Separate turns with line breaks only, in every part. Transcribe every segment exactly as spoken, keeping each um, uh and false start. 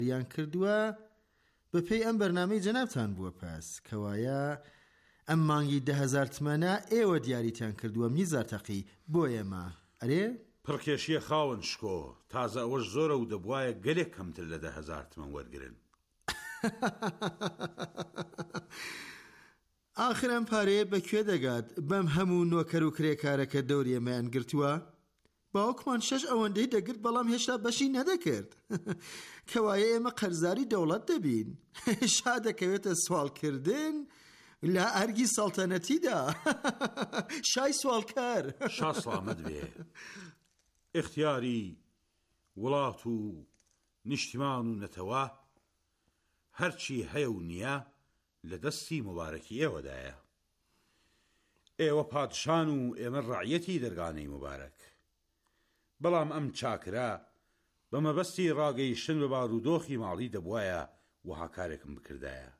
یان کردووە بەپێی ئەم بەرنامەی جەنابتان بووە پاس کەوایە ئەم مانگی ده هەزار تمەنە ئێوە دیاریتان کردووە میرزا تەقی بۆ ئێمە ئەرێ
پڕکێشیە خاوەن شکۆ تازە ئەوەش زۆرە و دەبوایە گەلێک کەمتر لە ده هەزار تمەن وەرگرن.
ئاخر ئەم پارەیە بەکوێ دەگات بەم هەموو نۆکەر و کرێکارەکە دەوری ئێمەیان گرتووە؟ باوکمان شەش ئەوەندەی دەگرت بەڵام هێشتا بەشی نەدەکرد. کەوایە ئێمە قەرزاری دەوڵەت دەبین. شا دەکەوێتە سوالکردن لە ئەرگی سەڵتەنەتیدا. شای سوالکەر.
شا سڵامەت بێ. اختیاری وڵات و نیشتیمان و نەتەوە هەرچی هەیە و نییە لە دەستی مبارەکی ئێوەدایە. ئێوە پادشان و ئێمە ڕەعیەتی دەرگانەی مبارەک. بەڵام ئەم چاکرا بە مەبەستی ڕاگەیشتن بە بارودۆخی ماڵی دەبوایە وەها کارێکم بکردایە.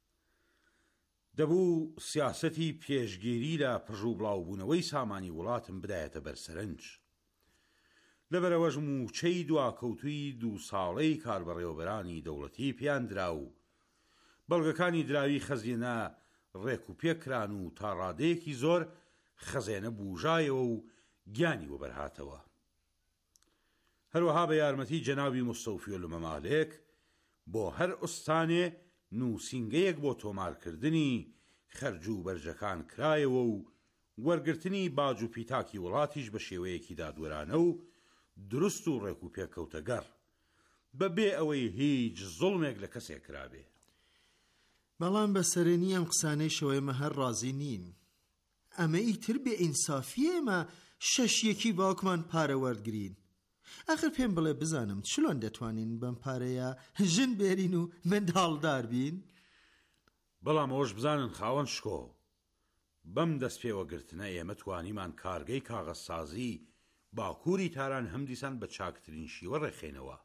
دەبوو سیاسەتی پێشگیری لە پڕژوو بڵاوبوونەوەی سامانی وڵاتم بدایەتە بەرسەرنج. لەبەرەوەش موچەی دواکەوتوی دوو ساڵەی کاربەڕێوەبەرانی دەوڵەتی پیاندرا و بەڵگەکانی دراوی خەزیێنە ڕێک و پێکران و تا ڕادەیەکی زۆر خەزێنە بوژایەوە و گیانی وەبەرهاتەوە. هەروەها بە یارمەتی جەنابی مستەوفی ئەلمەمالێک بۆ هەر ئوستانێ نووسینگەیەک بۆ تۆمارکردنی خەرج و بەرجەکان کرایەوە و وەرگرتنی باج و پیتاکی وڵاتیش بە شێوەیەکی دادوەرانە و دروست و ڕێک و پێکەوتەگەڕ بەبێ ئەوەی هیچ زوڵمێک لە کەسێک کرابێ.
بەڵام بەسەرێنی ئەم قسانەی شەوەیمە هەر ڕازی نین. ئەمە ئیتر بێ ئینسافیێمە شەشیەکی باوکمان پارە وەرگرین. ئاخر پێم بڵێ بزانم چلۆن دەتوانین بەم پارەیە ژن بێرین و منداڵدار بین؟
بەڵام ئەوەش بزانن خاوەن شکۆ بەم دەست پێوەگرتنە ئێمە توانیمان کارگەی کاغەزسازی باکووری تاران هەم دیسان بە چاکترین شیوە ڕێخێنەوە.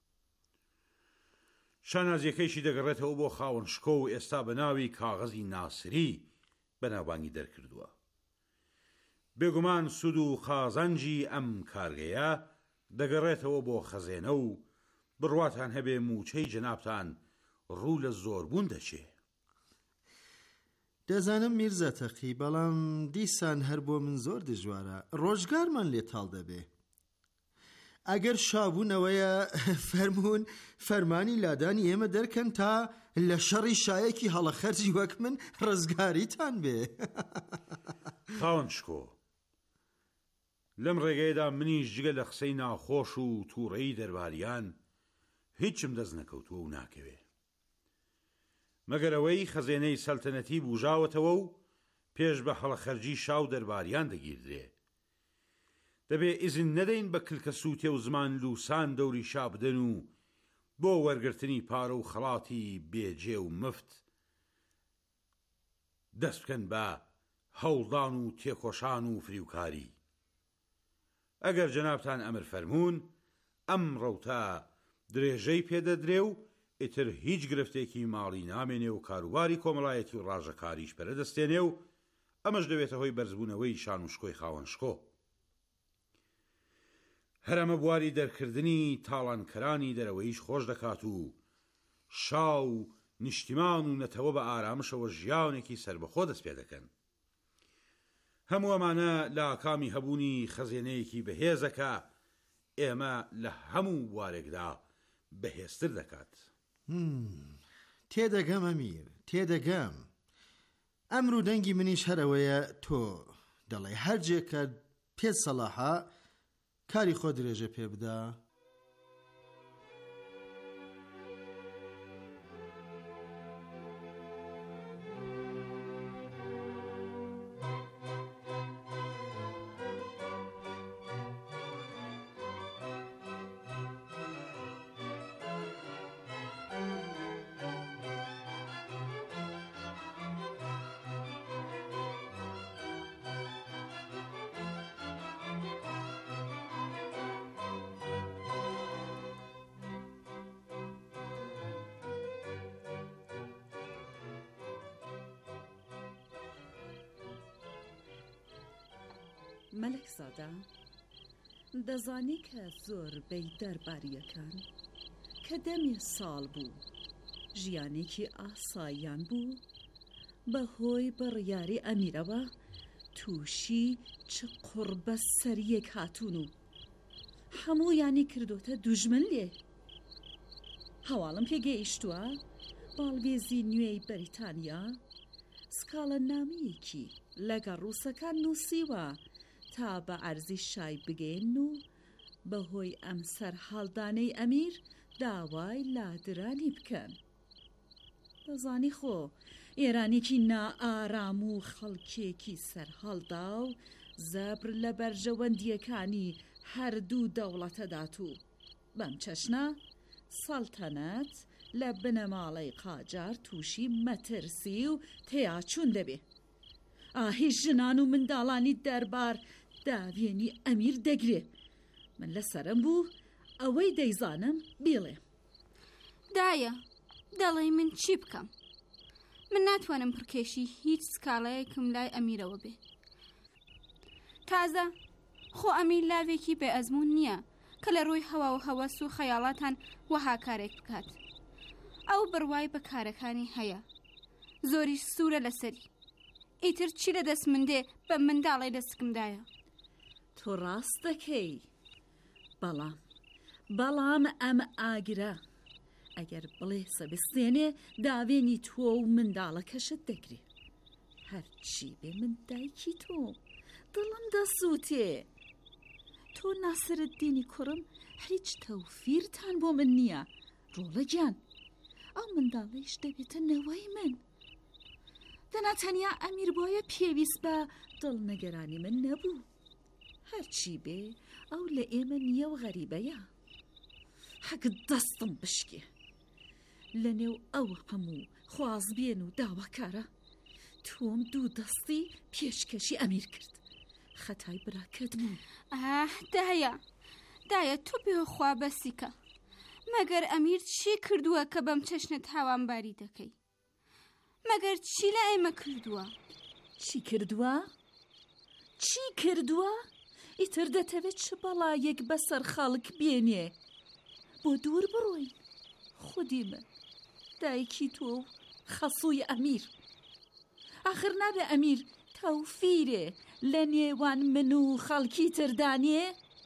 شانازیەکەیشی دەگەڕێتەوە بۆ خاوەن شکۆ و ئێستا بە ناوی کاغەزی ناسری بەناوبانگی دەرکردووە. بێگومان سود و خازانجی ئەم کارگەیە دەگەڕێتەوە بۆ خەزێنە و بڕواتان هەبێ موچەی جەنابتان ڕوو لە زۆربوون دەچێ.
دەزانم میرزا تەقی بەڵام دیسان هەر بۆ من زۆر دژوارە ڕۆژگارمان لێ تاڵ دەبێ. ئەگەر شابوونەوەیە فەرمونون فەرمانی لادانی ئێمە دەرکەن تا لە شەڕی شایەکی هەڵە خەرجی وەک من ڕزگاریتان بێ.
خاوەن شکۆ لەم ڕێگەیەدا منیش جگە لە قسەی ناخۆش و تووڕەیی دەرباریان هیچم دەست نەکەوتووە و ناکەوێ. مەگەرەوەی خەزێنەی سەلتەنەتی بوژاوەتەوە و پێش بە هەڵە خەرجی شاو دەرباریان دەگیردرێ. دەبێ ئیزن نەدەین بە کلکە سووتێ و زمان لوسان دەوری شا بدەن و بۆ وەرگرتنی پارە و خەڵاتی بێجێ و مفت دەست بکەن بە هەوڵدان و تێکۆشان و فریوکاری. ئەگەر جەنابتان ئەمر فەرمون ئەم ڕەوتە درێژەی پێدەدرێ و ئیتر هیچ گرفتێکی ماڵی نامێنێ و کاروباری کۆمەڵایەتی و ڕاژەکاریش پەرەدەستێنێ و ئەمەش دەوێتە هۆی بەرزبوونەوەی شان و شکۆی خاوەن شکۆ. هەرەمە بواری دەرکردنی تاڵانکەرانی دەرەوەیش خۆش دەکات و شا و نیشتیمان و نەتەوە بە ئارامشەوە ژیانێکی سربەخۆ دەست پێ دەکەن. هەموو ئەمانە لە کامی هەبوونی خەزێنەیەکی بەهێزەکە ئێمە لە هەموو بوارێکدا بەهێزتر دەکات.
تێدەگەم ئەمیر تێدەگەم. ئەمڕۆ دەنگی منیش هەرەوەیە تۆ دەڵێ هەرجێکە پێ سەلاحە کاری خۆ درێژە پێ بدە.
مەلەک زادە دەزانی کە زۆر بەی دەرباریەکان کە دەمێ ساڵ بوو ژیانێکی ئاساییان بوو بەهۆی بڕیاری ئەمیرەوە تووشی چ قوربە سەریەک هاتوون و هەموویانی کردوتە دوژمن لێ. هەواڵم پێ گەیشتووە باڵبێزی نوێی بەریتانیا سکاڵە نامەیەکی لەگە ڕووسەکان نووسیوە تا بە ئەرزی شای بگەین و بەهۆی ئەم سەرهەڵدانەی ئەمیر داوای لادرانی بکەن. دەزانی خۆ ئێرانێکی نائارام و خەڵکێکی سەرهەڵدا و زەبر لە بەرژەوەندیەکانی هەردوو دەوڵەتەدات و بەم چەشنە سەڵتەنەت لە بنەماڵەی قاجار تووشی مەترسی و تێیاچوون دەبێ. ئاهی ژنان و منداڵانی دەربار داوێنی ئەمیر دەگرێ. من لەسەرم بوو ئەوەی دەیزانم بێڵێ.
دایە دەڵێ من چی بکەم؟ من ناتوانم پڕکێشی هیچ سکاڵەیەکم لای ئەمیرەوە بێ. تازە خۆ ئەمیر لاوێکی بێ ئەزمون نییە کە لە ڕووی هەوا و هەوەس و خەیاڵاتان وەها کارێک بکات. ئەو بڕوای بە کارەکانی هەیە، زۆریش سوورە لەسەری. ئیتر چی لە دەست من دێ بە منداڵی دەستکمدایە؟
تۆ ڕاست دەکەی، بەڵام بەڵام ئەم ئاگرە ئەگەر بڵێ سەبستێنێ داوێنی تۆ و منداڵەکەشت دەگرێ. هەرچی بێ من دایکی تۆ دڵم دەسووتێ. تۆ ناسرەددینی کوڕم هیچ تەوفیرتان بۆ من نییە. ڕۆڵە گیان ئەو منداڵەیش دەبێتە نەوەی من. دەناتەنیا ئەمیر بۆیە پێویست بە دڵنەگەرانی من نەبوو. هەرچی بێ ئەو لە ئێمە نییە و غەریبەیە. حەق دەستم بشکێ لە نێو ئەو هەموو خوازبێن و داواکارە تۆم دوو دەستی پێشکەشی ئەمیر کرد. خەتای براکەت بوو.
ئاه دایە دایە تۆ بێخوا بەسیکە. مەگەر ئەمیر چی کردووە کە بەم چەشنت هاوانباری دەکەی؟ مەگەر چی لە ئێمە کردووە؟
چی کردووە؟ چی کردووە؟ ئیتر دەتەوێت چ بەڵایەک بەسەر خەڵک بێنێ بۆ دوور بڕۆین. خودی من دایکی تۆ و خەسووی ئەمیر. ئاخر نابێ ئەمیر تەوفیرێ لە نێوان من و خەڵکی تردانێ؟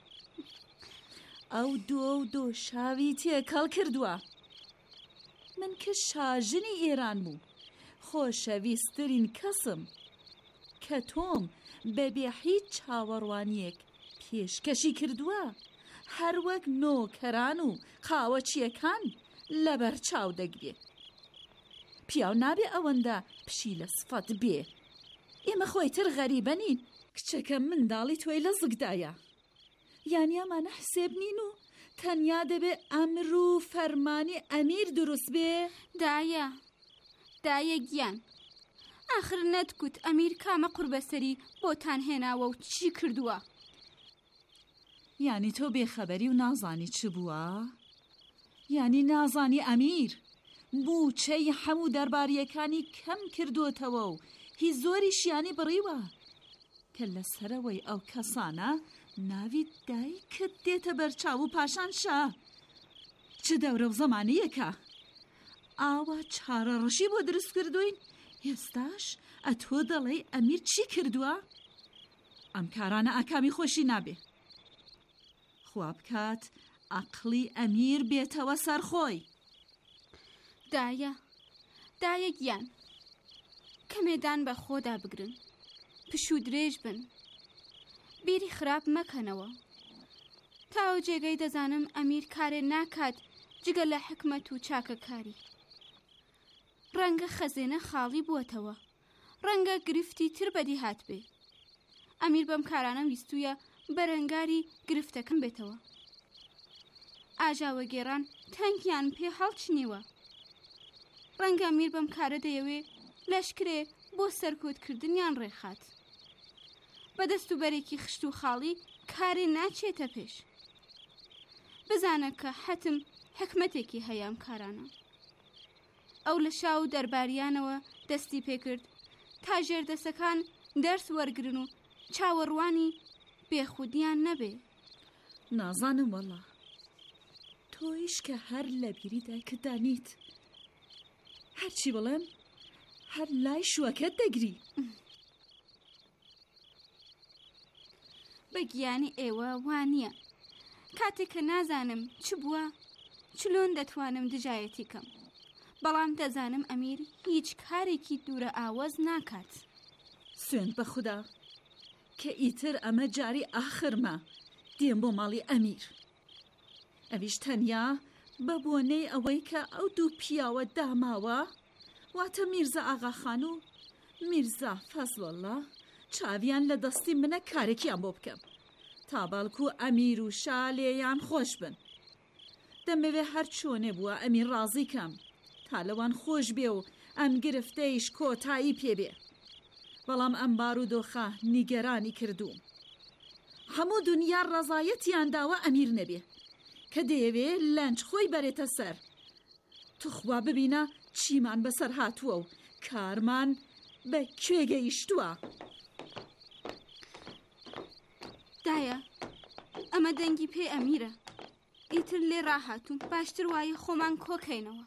ئەو دۆ و دۆشاوی تێکەڵ کردووە. من کە شاژنی ئێران بوو خۆشەویستترین کەسم کە تۆم بەبێ هیچ چاوەڕوانیەک پێشکەشی کردووە هەر وەک نۆکەران و قاوەچیەکان لەبەر چاو دەگرێ. پیاو نابێ ئەوەندە پشی لە سفەت بێ. ئێمە خۆیتر غەریبە نین. کچەکە منداڵی تۆی لە زگدایە. یانی ئەمانە حسێب نین و تەنیا دەبێ ئەمر و فەرمانی ئەمیر دروست بێ.
دایە دایە گیان ئاخر نەتگوت ئەمیر کامە قوربەسەری بۆتان هێناوە و چی کردووە؟
یانی تۆ بێخەبەری و نازانی چ بووە؟ یانی نازانی ئەمیر بووچەی هەموو دەرباریەکانی کەم کردوتەوە و هی زۆری شیانی بڕیوە کە لەسەرەوەی ئەو کەسانە ناوی دایکت دێتە بەرچاو و پاشان شا. چ دەورە و زەمانەیەکە ئاوا چارە ڕەشی بۆ دروست کردوین. ئێستاش ئەتۆ دەڵێ ئەمیر چی کردووە؟ ئەم کارانە ئاکامی خۆشی نابێ. خوا بکات عەقڵی ئەمیر بێتەوە سەرخۆی.
دایە دایە گیان کەمێدان بە خۆدا بگرن، پش و درێژ بن، بیری خراپ مەکەنەوە. تاو جێگەی دەزانم ئەمیر کارێ ناکات جگە لە حکمەت و چاکەکاری. ڕەنگە خەزێنە خاڵی بووەتەوە، ڕەنگە گرفتی تر بەدی هات بێ. ئەمیر بەم کارانە ویستویە بەرەنگاری گرفتەکەم بێتەوە. ئاژاوە گێڕان تەنگیان پێ هەڵچنیوە. ڕەنگە ئەمیر بەم کارە دەیەوێ لەشکرێ بۆ سەرکۆتکردنیان ڕێخات. بەدەست و بەرێکی خشت و خاڵی کارێ ناچێتە پێش. بزانە کە حەتم حکمەتێکی هەیەم کارانە. ئەو لە شاو دەرباریانەوە دەستی پێکرد تا ژێردەسەکان دەرس وەرگرن و چاوەڕوانی بێخودیان نەبێ.
نازانم وەڵا تۆ تۆیش کە هەر لە بیری دایکتدانیت هەرچی بڵێم هەر لای شوەکەت دەگری.
بەگیانی ئێوە وانییە کاتێک کە نازانم چ بووە چلۆن دەتوانم دژایەتی کەم، بەڵام دەزانم ئەمیر هیچ کارێکی دوورە ئاوەز ناکات.
سوێن بە خودا کە ئیتر ئەمە جاری ئاخرمە دێم بۆ ماڵی ئەمیر. ئەویش تەنیا بە بۆنەی ئەوەی کە ئەو دوو پیاوە داماوە، واتە میرزا ئاغاخان و میرزا فەزڵەڵڵا چاویان لە دەستی منە کارێکیان بۆ بکەم تا باڵکو ئەمیر و شا لێیان خۆش بن. دەمەوێ هەر چۆنێ بووە ئەمیر ڕازی کەم تا لەوان خۆش بێ و ئەم گرفتەیش کۆتایی پێبێ. بەڵام ئەم بارودۆخە نیگەرانی کردووم. هەموو دنیا ڕەزایەتیان داوە ئەمیر نەبێ کە دەیەوێ لەنج خۆی بەرێتە سەر. توخوا ببینە چیمان بەسەر هاتووە و کارمان بە کوێگەیشتووە.
دایە ئەمە دەنگی پێ ئەمیرە، ئیتر لێ ڕاهاتوون باشتر وایە خۆمان کۆکەینەوە.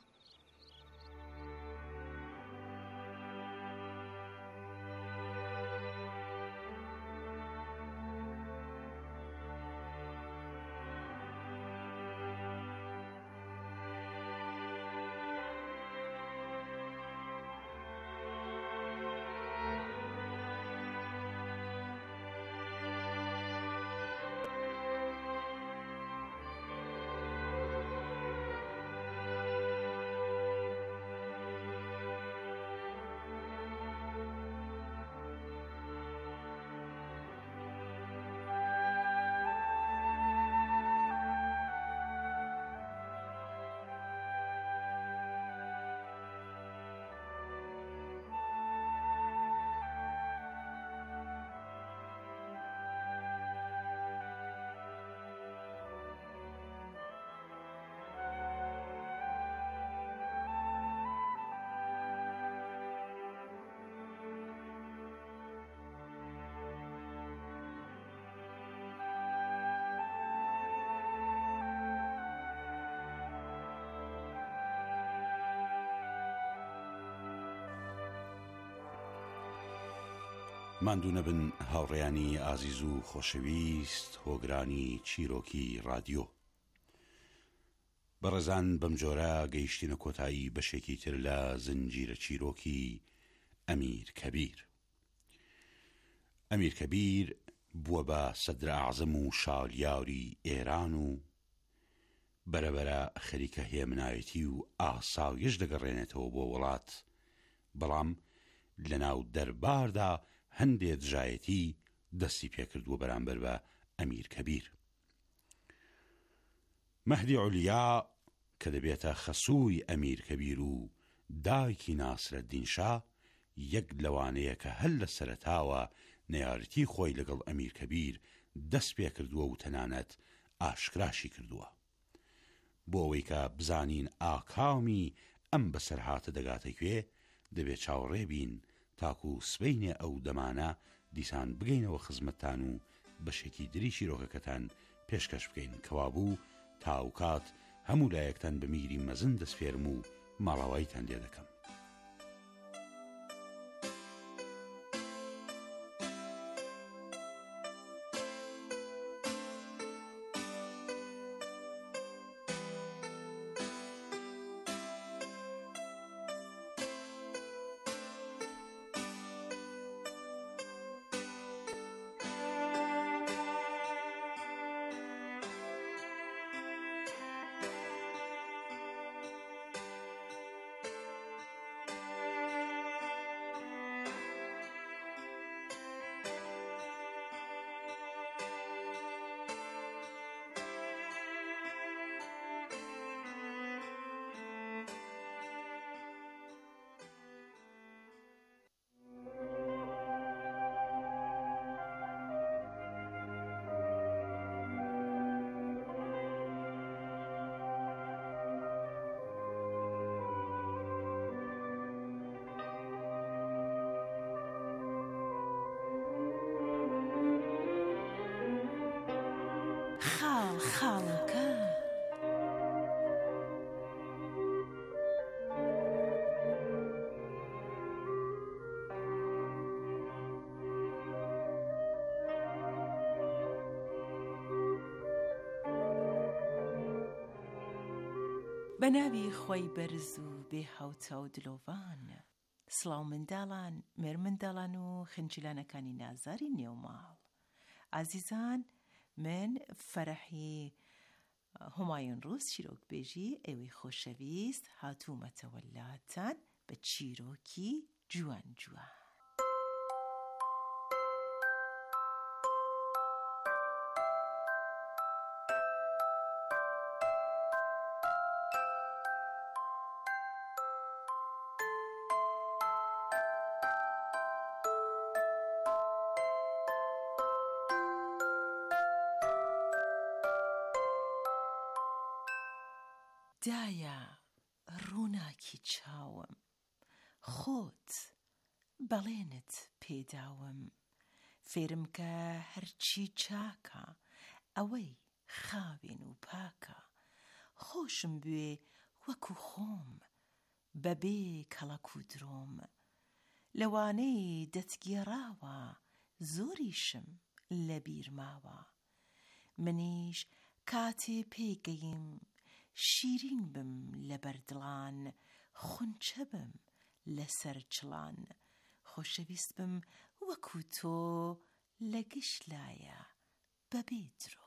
ماندوو نەبن هاوڕێیانی ئازیز و خۆشەویست هۆگرانی چیرۆکی رادیۆ. بەڕێزان بەم جۆرە گەیشتینە کۆتایی بەشێکی تر لە زنجیرە چیرۆکی ئەمیر کەبیر. ئەمیر کەبیر بووە بە سەدرە ئەعزەم و شالیاوری ئێران و بەرەبەرە خەریکە هێمنایەتی و ئاساویش دەگەڕێنێتەوە بۆ وڵات، بەڵام لەناو دەرباردا هەندێ دژایەتی دەستی پێکردووە بەرامبەر بە ئەمیر کەبیر. مەهدی عولیا کە دەبێتە خەسووی ئەمیر کەبیر و دایکی ناسرەدین شا یەک لەوانەیە کە هەل لە سەرەتاوە نەیارەتی خۆی لەگەڵ ئەمیر کەبیر دەست پێ کردووە و تەنانەت ئاشکراشی کردووە بۆ ئەوەی کە بزانین ئاکامی ئەم بەسەرهاتە دەگاتە کوێ دەبێت چاوەڕێ بین تاکو سبەینێ ئەو دەمانە دیسان بگەینەوە خزمەتتان و بەشێکی دری چیرۆکەکەتان پێشکەش بکەین کەوابوو تاوکات هەموو لایەکتان بە میری مەزن دەستفێرم و ماڵاواییتان لێ دەکەم.
خاڵ خاڵەکە بە ناوی خۆی بەرز و بێ هاوتا و دلۆڤان. سڵاو منداڵان، مێر منداڵان و خنجیلانەکانی نازاری نێوماڵ. ئازیزان، من فەرەحی هۆمایون ڕووس چیرۆکبێژی ئێوەی خۆشەویست هاتوومەتەوە لاتان بە چیرۆکی جوان جوان. دایە ڕووناکی چاوم، خۆت بەڵێنت پێداوم، فێرم کە هەرچی چاکە ئەوەی خاوێن و پاکە، خۆشم بوێ وەکو خۆم بەبێ کەڵەک و درۆم، لەوانەی دەتگێڕاوە زۆریشم لە بیرماوە، منیش کاتێ پێگەیم شیرین بم لە بەردڵان، خونچە بم لەسەر چڵان، خۆشەویست بم وەکو تۆ لە گشت لایە بەبێ درۆ.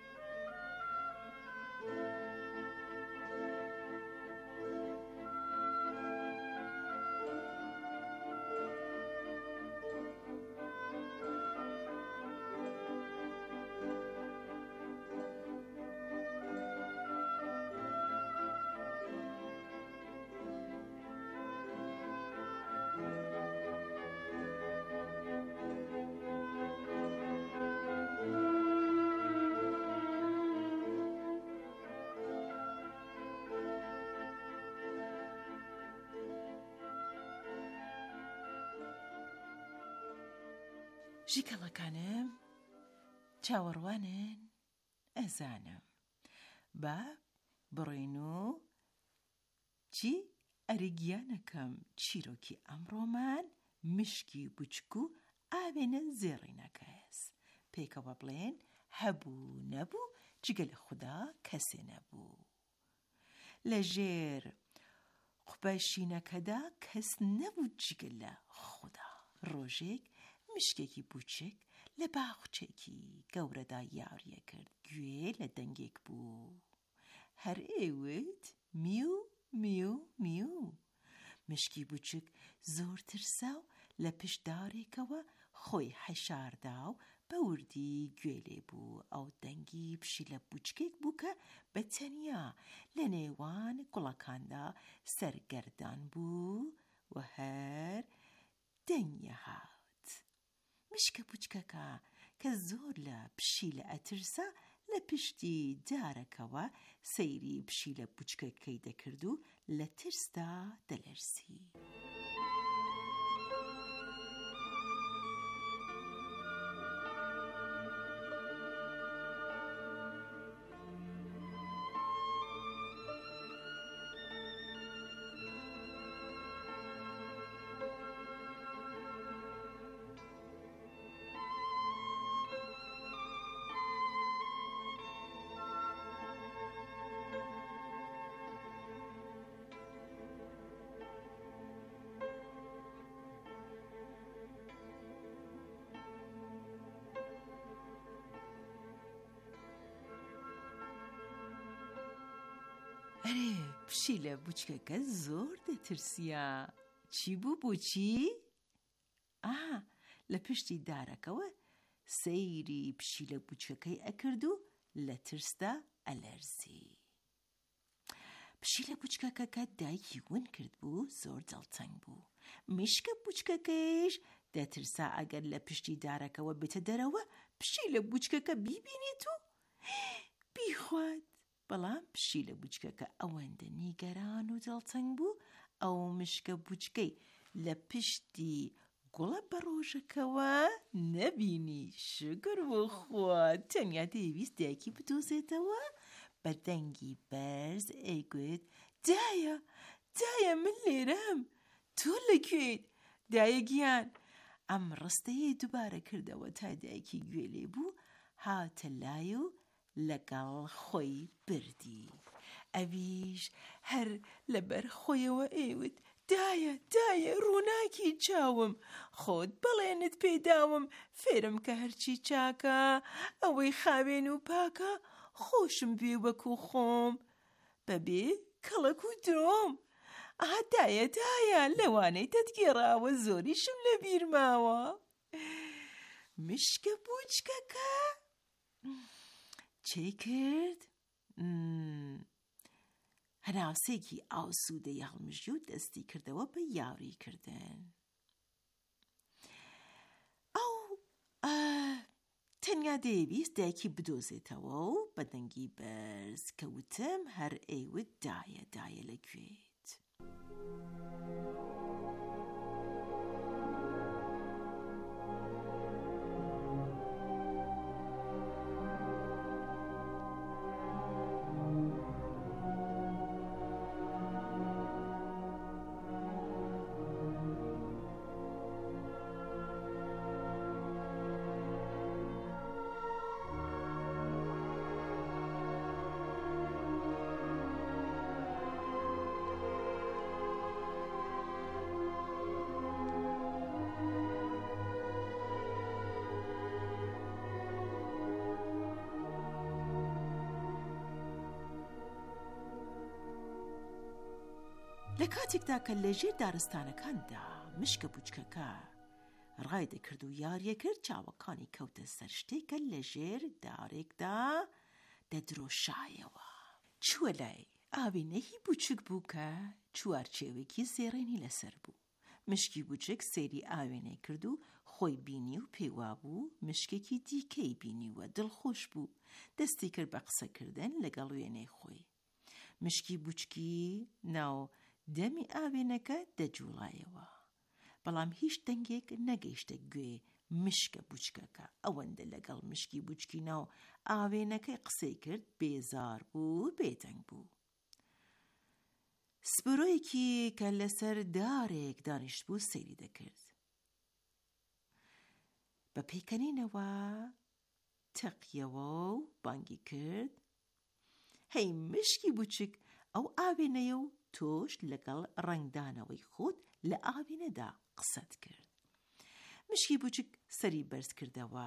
ژیکەڵەکانم چاوەڕوانن ئەزانم، با بڕۆین و چی ئەرێگیانەکەم چیرۆکی ئەمڕۆمان مشکی بچک و ئاوێنە زێڕینەکەس، پێکەوە بڵێن هەبوو نەبوو جگە لە خودا کەسێ نەبوو. لە ژێر قوبەشینەکەدا کەس نەبوو جگە لە خودا. ڕۆژێک مشکێکی بچک لە باخچێکی گەورەدا یاریە کرد، گوێ لە دەنگێک بوو، هەر ئێوت میو میو میو. مشکی بچک زۆر ترسا و لە پشدارێکەوە خۆی حەشاردا و بە وردی گوێ لێ بوو. ئەو دەنگی پشیلە بچکێک بوو کە بە تەنیا لە نێوان گوڵەکاندا سەرگەردان بوو و هەر دەنگە هات. مشکە بچکەکە کە زۆر لە پشیلە ئەترسا لە پشتی دارەکەوە سەیری پشیلە بچکەکەی دەکرد و لە ترسدا دەلەرزی. ئەرێ پشیلە بچکەکە زۆر دەترسیا. چی بوو بۆچی؟ ئا لە پشتی دارەکەوە سەیری پشیلە بچکەکەی ئەکرد و لە ترسدا ئەلەرزی. پشیلە بچکەکە کە دایکی ون کرد بوو زۆر دڵتەنگ بوو. مشکە بچکەکەیش دەترسا ئەگەر لە پشتی دارەکەوە بێتە دەرەوە پشیلە بچکەکە بیبینێت و بیخوات. بەڵام پشیلە بچکەکە ئەوەندە نیگەران و دڵتەنگ بوو ئەو مشکە بچکەی لە پشتی گوڵە بە ڕۆژەکەوە نەبینی. شکر بۆ خوا، تەنیا دەیویست دایکی بدۆزێتەوە. بە دەنگی بەرز ئەیگوت دایە دایە من لێرەم، تۆ لەکوێیت؟ دایە گیان. ئەم ڕستەیە دووبارە کردەوە تا دایکی گوێ لێ بوو، هاتە لای و لەگەڵ خۆی بردی. ئەویش هەر لەبەر خۆیەوە ئێوت دایە دایە ڕووناکی چاوم خۆت بەڵێنت پێداوم فێرم کە هەرچی چاکە ئەوەی خاوێن و پاکە خۆشم بێ وەکو خۆم بەبێ کەڵک و درۆم ئا دایە دایە لەوانەی دەتگێڕاوە زۆریشم لە بیرماوە مشکە بوچکەکە چێ کرد؟ هەناسێکی ئاسوودەی هەڵمژی و دەستی کردەوە بە یاریکردن ئەو تەنیا دەیویست دایکی بدۆزێتەوە و بەدەنگی بەرز کەوتم هەر ئێوت دایە دایە لەکوێت لە کاتێکدا کە لەژێر دارستانەکاندا مشکە بوچکەکە ڕای دەکرد و یاریە کرد چاوەکانی کەوتە سەر شتێکە لەژێر دارێکدا دەدرۆشایەوە چووە لای ئاوێنەی بوچک بوو کە چوارچێوێکی زێڕێنی لەسەر بوو مشکی بوچک سێری ئاوێنەی کرد و خۆی بینی و پێوا بوو مشکێکی دیکەی بینیوە دڵخۆش بوو دەستی کرد بە قسەکردن لەگەڵ وێنەی خۆی مشکی بوچکی ناو دەمی ئاوێنەکە دەجوڵایەوە بەڵام هیچ دەنگێک نەگەیشتە گوێ مشکە بوچکەکە ئەوەندە لەگەڵ مشکی بوچکی ناو ئاوێنەکەی قسەی کرد بێزار بوو بێدەنگ بوو سپۆرۆیەکی کە لەسەر دارێک دانیشت بوو سەیری دەکرد بە پێکەنینەوە تەقیەوە و بانگی کرد هەی مشکی بوچک ئەو ئاوێنەیە و تۆش لەگەڵ ڕنگدانەوەی خۆت لە ئاوێنەدا قسەت کرد مشکی بوچک سەری بەرز کردەوە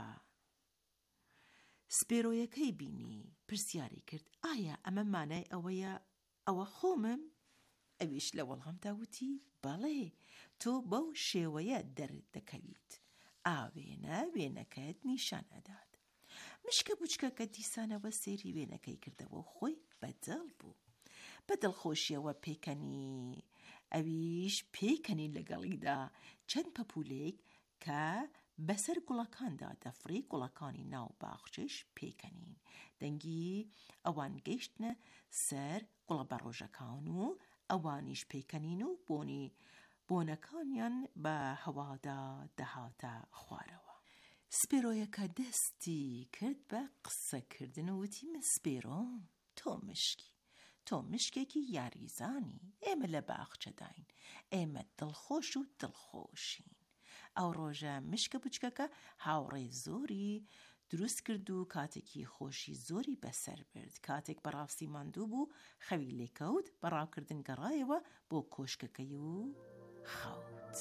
سپێرۆیەکەی بینی پرسیاری کرد ئایا ئەمە مانای ئەوەیە ئەوە خۆمم؟ ئەویش لە وەڵامدا وتی بەڵێ تۆ بەو شێوەیە دەردەکەویت ئاوێنە وێنەکەت نیشان ئەدات مشکە بوچکەکە دیسانەوە سێری وێنەکەی کردەوە خۆی بەدڵ بوو بە دڵخۆشیەوە پێکەنی ئەویش پێکەنی لەگەڵیدا چەند پەپولێک کە بەسەر گوڵەکاندا دەفڕی گوڵەکانی ناو باخچەش پێکەنین دەنگی ئەوان گەیشتنە سەر گوڵە بەڕۆژەکان و ئەوانیش پێکەنین و بۆنی بۆنەکانیان بە هەوادا دەهاتە خوارەوە سپێرۆیەکە دەستی کرد بە قسەکردن و وتی من سپێرۆم تۆ مشکی تۆ مشکێکی یاریزانی ئێمە لە باخچەداین ئێمە دڵخۆش و دڵخۆشین ئەو ڕۆژە مشکە بوچکەکە هاوڕێ زۆری دروست کرد و کاتێکی خۆشی زۆری بەسەر برد کاتێک بەڕاستی ماندوو بوو خەوی لێکەوت بەڕاوکردن گەڕایەوە بۆ کۆشکەکەی و خەوت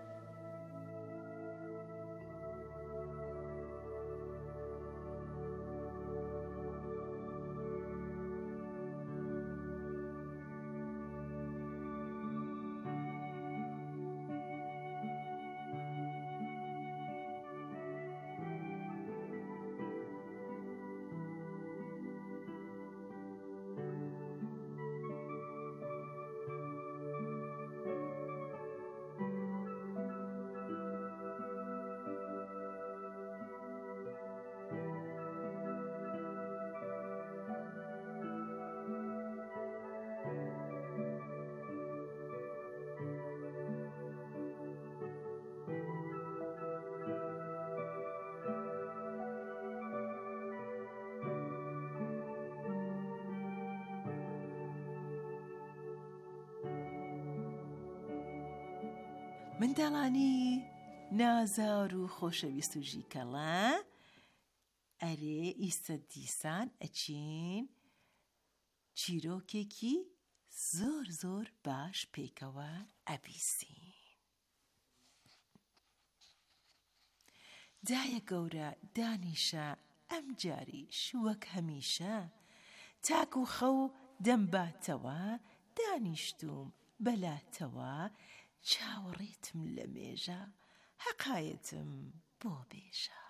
منداڵانی نازار و خۆشەویست و ژیکەڵە ئەرێ ئیسە دیسان ئەچین چیرۆکێکی زۆر زۆر باش پێکەوە ئەبیستین. دایە گەورە دانیشە ئەم جاریش وەک هەمیشە، تاک و خەو دەمباتەوە، دانیشتوم بەلاتەوە، چاوەڕێتم لە مێژە، حەقایەتم بۆ بێژە.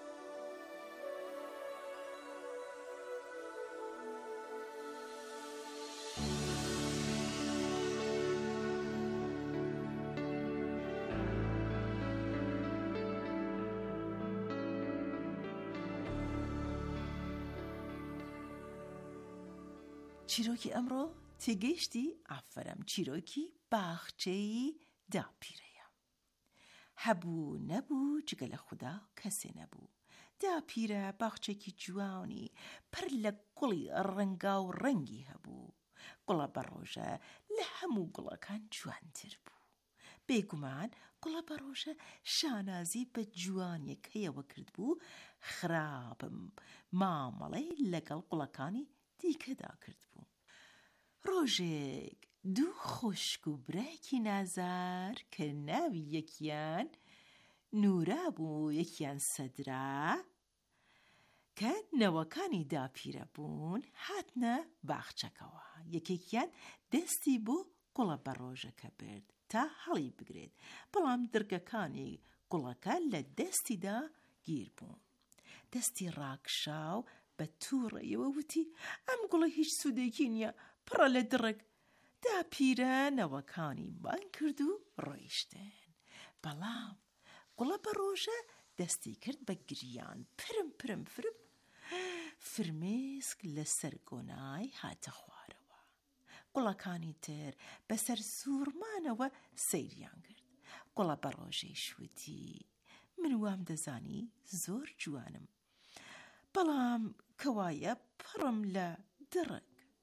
چیرۆکی ئەمڕۆ تێگەیشتی؟ ئافرەم، چیرۆکی باخچەی داپیرەیە. هەبوو نەبوو جگە لە خودا کەسێ نەبوو. داپیرە باخچێکی جوانی پڕ لە گوڵی ڕەنگا و ڕەنگی هەبوو. گوڵە بەڕۆژە لە هەموو گوڵەکان جوانتر بوو. بێگومان گوڵە بەڕۆژە شانازی بە جوانیەکەیەوە کرد بوو، خراپم مامەڵەی لەگەڵ گوڵەکانی دیکەدا کرد بوو. ڕۆژێک دوو خوشک و برایەکی نازار کە ناوی یەکیان نورا بوو یەکیان سەدرا، کە نەوەکانی داپیرە بوون، هاتنە باخچەکەوە. یەکێکیان دەستی بۆ گوڵە بەڕۆژەکە برد تا هەڵی بگرێت، بەڵام درگەکانی گوڵەکە لە دەستیدا گیر بوون. دەستی ڕاکشاو بە تووڕەیەوە وتی: ئەم گوڵە هیچ سوودێکی نییە، پڕە لە درک. داپیرە نەوەکانی بان کرد و ڕۆیشتن. بەڵام گوڵە بەڕۆژە دەستی کرد بە گریان، پرم پرم فرم فرمێسک لەسەر گۆنای هاتە خوارەوە. گوڵەکانی تر بەسەر سوورمانەوە سەیریان کرد. گوڵە بەڕۆژەی شووتی: من وام دەزانی زۆر جوانم، بەڵام کەوایە پڕم لە درک.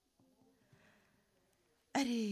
ئەرێ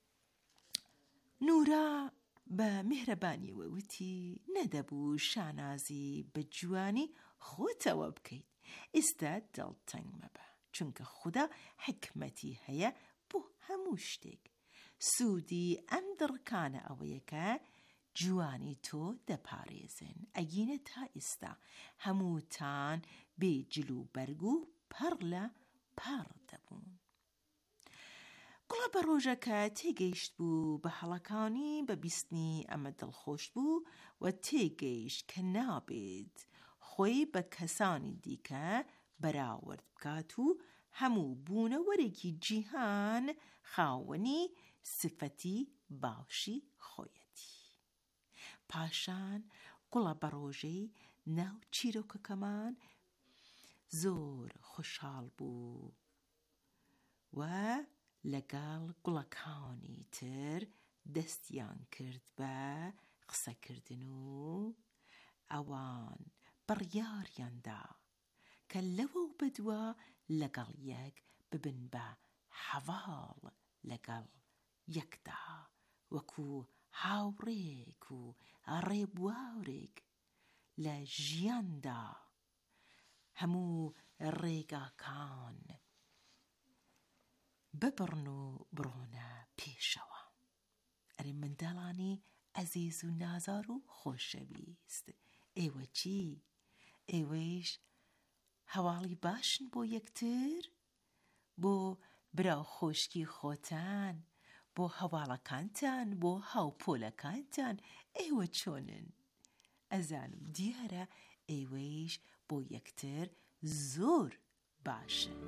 نورا بە میهرەبانیەوە وتی: نەدەبوو شانازی بە جوانی خۆتەوە بکەیت، ئێستا دڵتەنگ مەبە، چونکە خودا حکمەتی هەیە بۆ هەموو شتێک. سوودی ئەم دڕکانە ئەوەیە کە جوانی تۆ دەپارێزن. ئەگینە تا ئێستا هەمووتان بێ جل و بەرگ و پەڕ لە پەڕ دەبوون. گوڵە بەڕۆژەکە تێگەیشت بوو بە هەڵەکانی بە بیستنی ئەمە دڵخۆش بوو و تێگەیشت کە نابێت خۆی بە کەسانی دیکە بەراورد بکات و هەموو بوونەوەرێکی جیهان خاوەنی سفەتی باشی خۆیەتی. پاشان گوڵە بەڕۆژەی ناو چیرۆکەکەمان زۆر خۆشحاڵ بوو و لەگەڵ گوڵەکانی تر دەستیان کرد بە قسەکردن و ئەوان بڕیاریاندا کە لەوە و بەدووە لەگەڵ یەک ببن بە هەواڵ لەگەڵ یەکدا، وەکو هاوڕێک و ڕێبواورێک لە ژیاندا هەموو ڕێگاکان ببڕن و بڕۆنە پێشەوە. ئەرێ منداڵانی ئەزیز و نازار و خۆشەویست، ئێوە چی؟ ئێوەیش هەواڵی باشن بۆ یەکتر؟ بۆ براو خۆشکی خۆتان، بۆ هەواڵەکانتان، بۆ هاوپۆلەکانتان ئێوە چۆنن؟ ئەزانم دیارە ئێوەیش بۆ یەکتر زۆر باشن.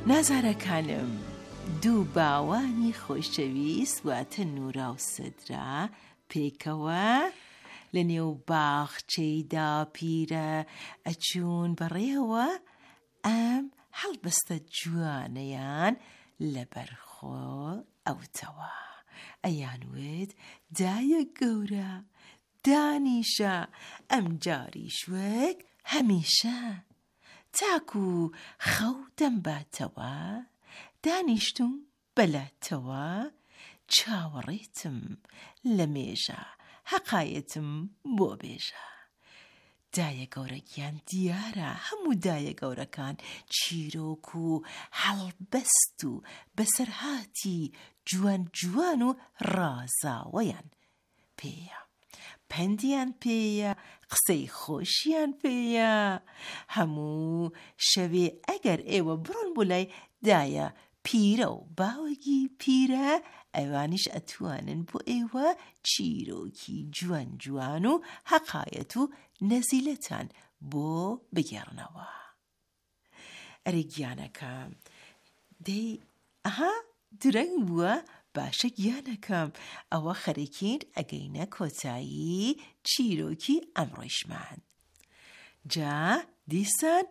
نازارەکانم، دوو باوانی خۆشەویست واتە نورا و سدرا پێکەوە لە نێو باخچەیدا پیرە ئەچوون بەڕێوە ئەم هەڵبەستە جوانەیان لەبەرخۆ ئەوتەوە ئەیانوێت دایە گەورە دانیشە ئەم جاریشوەک هەمیشە تاکو خەو دەمباتەوە دانیشتم بەلاتەوە چاوەڕێتم لە مێژە حەقایەتم بۆ بێژە دایە گەورەکیان دیارە هەموو دایە گەورەکان چیرۆک و هەڵبەست و بەسەرهاتی جوان جوان و ڕازاوەیان پێیە پەندیان پێیە قسەی خۆشیان پێیە هەموو شەوێ ئەگەر ئێوە بڕۆن بۆ لای دایە پیرە و باوەگی پیرە ئەوانیش ئەتوانن بۆ ئێوە چیرۆکی جوان جوان و حەقایەت و نەزیلەتان بۆ بگێڕنەوە ئەرێ گیانەکەم دەی ئەها درەنگ بووە باشە گیانەکەم ئەوە خەرێکین ئەگەینە کۆتایی چیرۆکی ئەمڕۆیشمان جا دیسان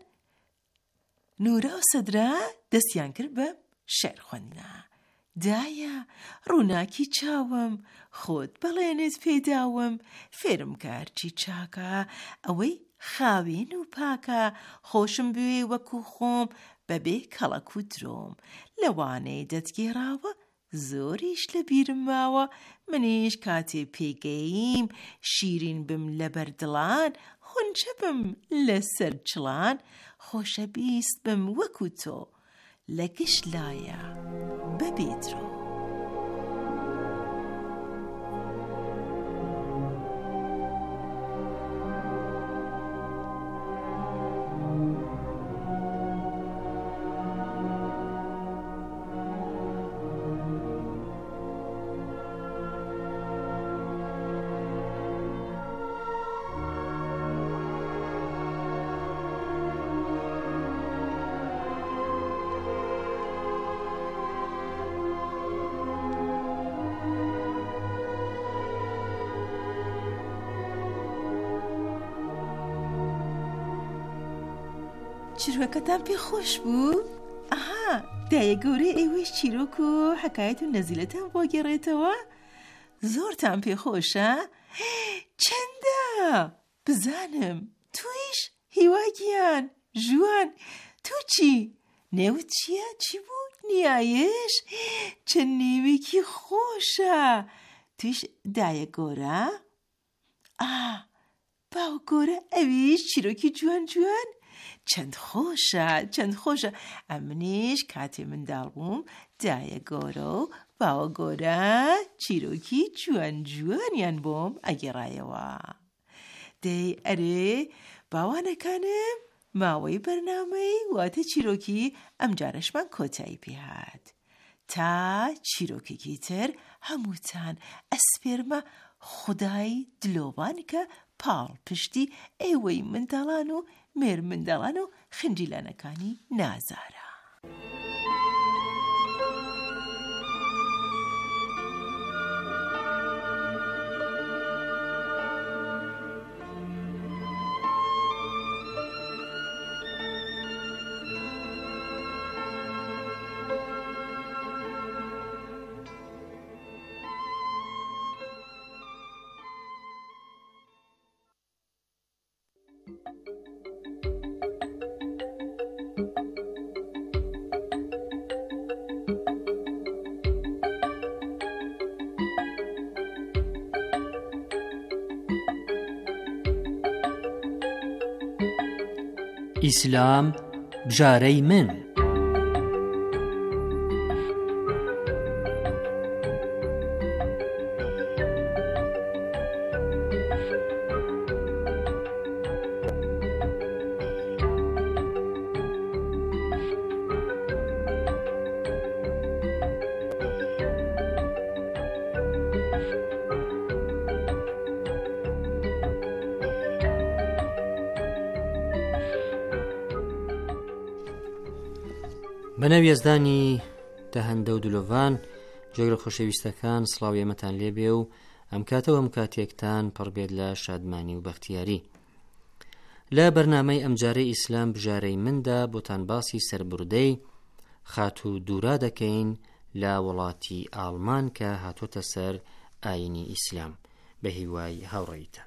نورا و سدرا دەستیان کرد بە شێر خوێندنە دایە ڕووناکی چاوم خۆت بەڵێنت پێداوم فێرم کارچی چاکە ئەوەی خاوێن و پاکە خۆشم بوێ وەکو خۆم بەبێ کەڵەک و درۆم لەوانەی دەتگێڕاوە زۆریش لە بیرم ماوە منیش کاتێ پێگەیم شیرین بم لە بەردڵان خونچە بم لەسەر چڵان خۆشە بیست بم وەکو تۆ لە گشت لایە بەبێدرۆ چیرۆکەتان پێ خۆش بوو؟ ئاها دایە گەورەی ئێوەش چیرۆک و حەکایەت و نەزیلەتان بۆ گێڕێتەوە؟ زۆرتان پێ خۆشە؟ چەندە؟ بزانم تویش هیواگیان ژوان تو چی؟ نێوت چییە؟ چی بوو؟ نیایش؟ چەند نێوێکی خۆشە تویش دایە گەورە؟ ئا باو گەورە ئەویش چیرۆکی جوان جوان؟ چەند خۆشە چەند خۆشە ئەمنیش کاتێ منداڵ بووم دایە گۆرە و باوە گۆرە چیرۆکی جوان جوانیان بۆم ئەگێڕایەوە دەی ئەرێ باوانەکانم ماوەی بەرنامەی واتە چیرۆکی ئەم جارەشمان کۆتایی پێهات تا چیرۆکێکی تر هەمووتان ئەسپێرمە خودای دلۆڤان کە پاڵ پشتی ئێوەی منداڵان و مێر منداڵان و خنجیلانەکانی نازارە
ئیسلام بژارەی من بەناوی یەزدانی دەهەندە و دلۆڤان جۆگرە خۆشەویستەکان سڵاو ئێمەتان لێبێ و ئەم کاتەوە ئەم کاتێکتان پڕبێت لە شادمانی و بەختیاری. لە بەرنامەی ئەمجارەی ئیسلام بژارەی مندا بۆتان باسی سەربوردەی خات و دوورا دەکەین لە وڵاتی ئاڵمان کە هاتوۆتە سەر ئاینی ئیسلام بە هیوای هاوڕێیتان.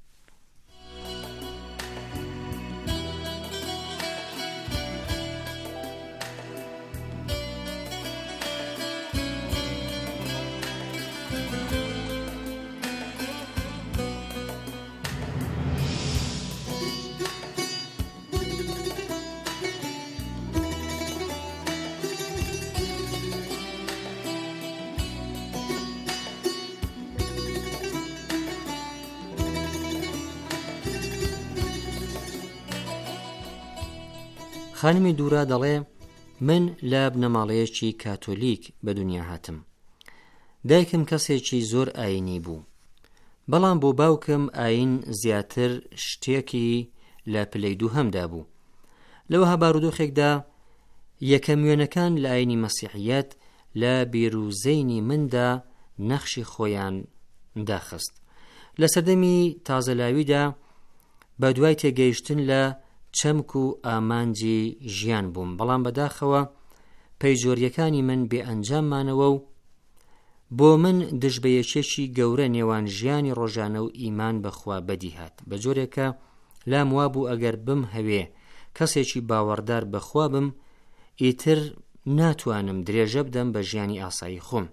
خانمی دوورا دەڵێ من لە بنەماڵەیەکی کاتۆلیک بە دنیا هاتم. دایکم کەسێکی زۆر ئاینی بوو، بەڵام بۆ باوکم ئاین زیاتر شتێکی لە پلەی دووهەمدا بوو. لەوە هەبارودۆخێکدا یەکەم وێنەکان لە ئاینی مەسیحیەت لە بیرروزەینی مندا نەخشی خۆیان داخست. لە سەردەمی تازەلاویدا بە دوای تێگەیشتن لە چەمک و ئامانجی ژیان بووم، بەڵام بەداخەوە پەیجۆریەکانی من بێ ئەنجاممانەوە و بۆ من دژبەیەکێکی گەورە نێوان ژیانی ڕۆژانە و ئیمان بەخوا بەدی هات. بە جۆرێکە لام وابوو ئەگەر بم هەوێ کەسێکی باوەڕدار بەخوا بم، ئیتر ناتوانم درێژە بدەم بە ژیانی ئاسایی خۆم.